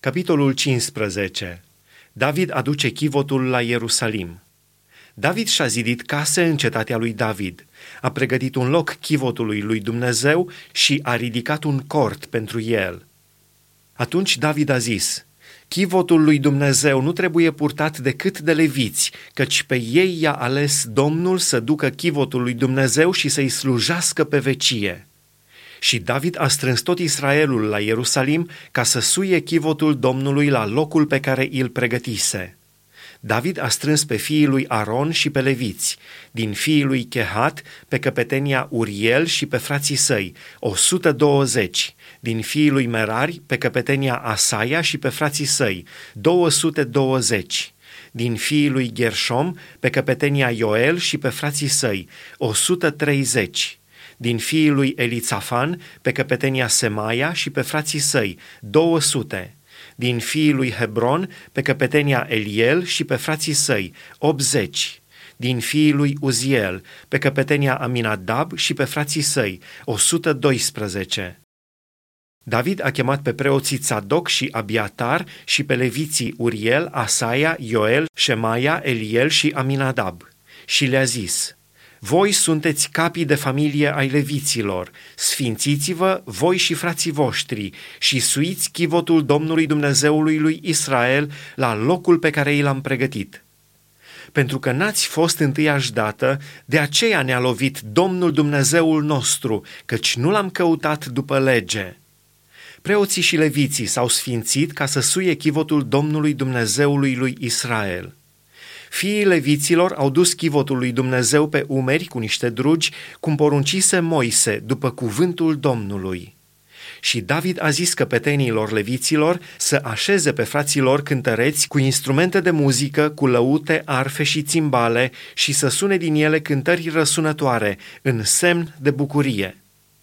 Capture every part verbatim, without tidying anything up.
Capitolul cincisprezece. David aduce chivotul la Ierusalim. David și-a zidit case în cetatea lui David, a pregătit un loc chivotului lui Dumnezeu și a ridicat un cort pentru el. Atunci David a zis: chivotul lui Dumnezeu nu trebuie purtat decât de leviți, căci pe ei i-a ales Domnul să ducă chivotul lui Dumnezeu și să-i slujească pe vecie. Și David a strâns tot Israelul la Ierusalim ca să suie chivotul Domnului la locul pe care îl pregătise. David a strâns pe fiii lui Aron și pe leviți, din fiii lui Chehat pe căpetenia Uriel și pe frații săi, o sută douăzeci, din fiii lui Merari pe căpetenia Asaia și pe frații săi, două sute douăzeci, din fiii lui Gershom pe căpetenia Ioel și pe frații săi, o sută treizeci, din fiii lui Elițafan pe căpetenia Semaia și pe frații săi, două sute, din fiii lui Hebron pe căpetenia Eliel și pe frații săi, optzeci, din fiii lui Uziel pe căpetenia Aminadab și pe frații săi, o sută doisprezece. David a chemat pe preoții Tzadok și Abiatar și pe leviții Uriel, Asaia, Ioel, Shemaia, Eliel și Aminadab și le-a zis: voi sunteți capii de familie ai leviților, sfințiți-vă voi și frații voștri și suiți chivotul Domnului Dumnezeului lui Israel la locul pe care i l-am pregătit. Pentru că n-ați fost întâiași dată, de aceea ne-a lovit Domnul Dumnezeul nostru, căci nu l-am căutat după lege. Preoții și leviții s-au sfințit ca să suie chivotul Domnului Dumnezeului lui Israel. Fiii leviților au dus chivotul lui Dumnezeu pe umeri cu niște drugi, cum poruncise Moise, după cuvântul Domnului. Și David a zis căpetenilor leviților să așeze pe frații lor cântăreți cu instrumente de muzică, cu lăute, arfe și țimbale și să sune din ele cântări răsunătoare, în semn de bucurie.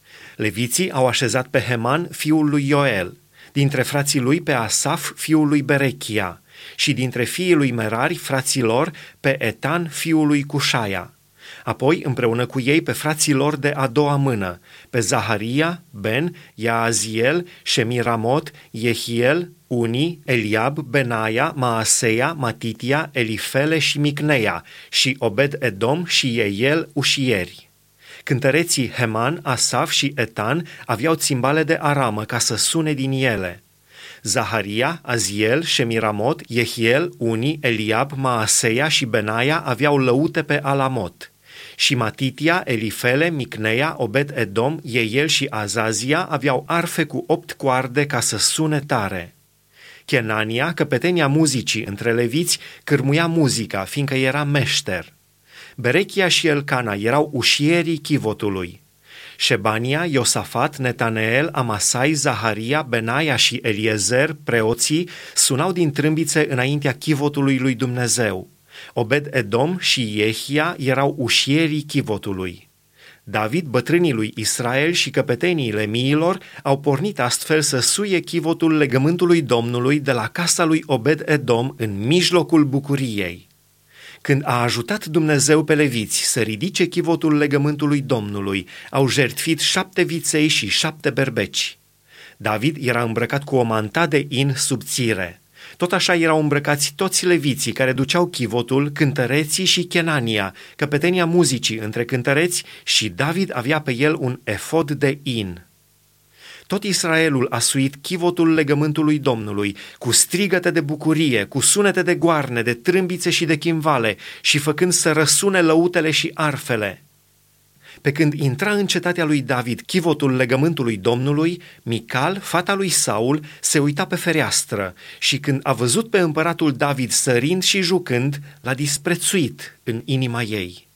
Leviții au așezat pe Heman, fiul lui Ioel, dintre frații lui pe Asaf, fiul lui Berechia, și dintre fiii lui Merari, frații lor, pe Etan, fiul lui Cușaia. Apoi, împreună cu ei, pe frații lor de a doua mână, pe Zaharia, Ben, Yaaziel, Shemiramot, Yehiel, Uni, Eliab, Benaia, Maaseia, Matitia, Elifele și Micneia, și Obed-Edom și Eiel, ușieri. Cântăreții Heman, Asaf și Etan aveau țimbale de aramă ca să sune din ele. Zaharia, Aziel, Shemiramot, Yehiel, Uni, Eliab, Maaseia și Benaia aveau lăute pe alamot. Și Matitia, Elifele, Micneia, Obed-Edom, Eiel și Azazia aveau arfe cu opt coarde ca să sune tare. Chenania, căpetenia muzicii între leviți, cârmuia muzica, fiindcă era meșter. Berechia și Elcana erau ușierii chivotului. Șebania, Iosafat, Netaneel, Amasai, Zaharia, Benaia și Eliezer, preoții, sunau din trâmbițe înaintea chivotului lui Dumnezeu. Obed-Edom și Iehia erau ușierii chivotului. David, bătrânii lui Israel și căpeteniile miilor au pornit astfel să suie chivotul legământului Domnului de la casa lui Obed-Edom în mijlocul bucuriei. Când a ajutat Dumnezeu pe leviți să ridice chivotul legământului Domnului, au jertfit șapte viței și șapte berbeci. David era îmbrăcat cu o manta de in subțire. Tot așa erau îmbrăcați toți leviții care duceau chivotul, cântăreții și Chenania, căpetenia muzicii între cântăreți, și David avea pe el un efod de in. Tot Israelul a suit chivotul legământului Domnului, cu strigăte de bucurie, cu sunete de goarne, de trâmbițe și de chimvale, și făcând să răsune lăutele și arfele. Pe când intra în cetatea lui David chivotul legământului Domnului, Mical, fata lui Saul, se uita pe fereastră și când a văzut pe împăratul David sărind și jucând, l-a disprețuit în inima ei.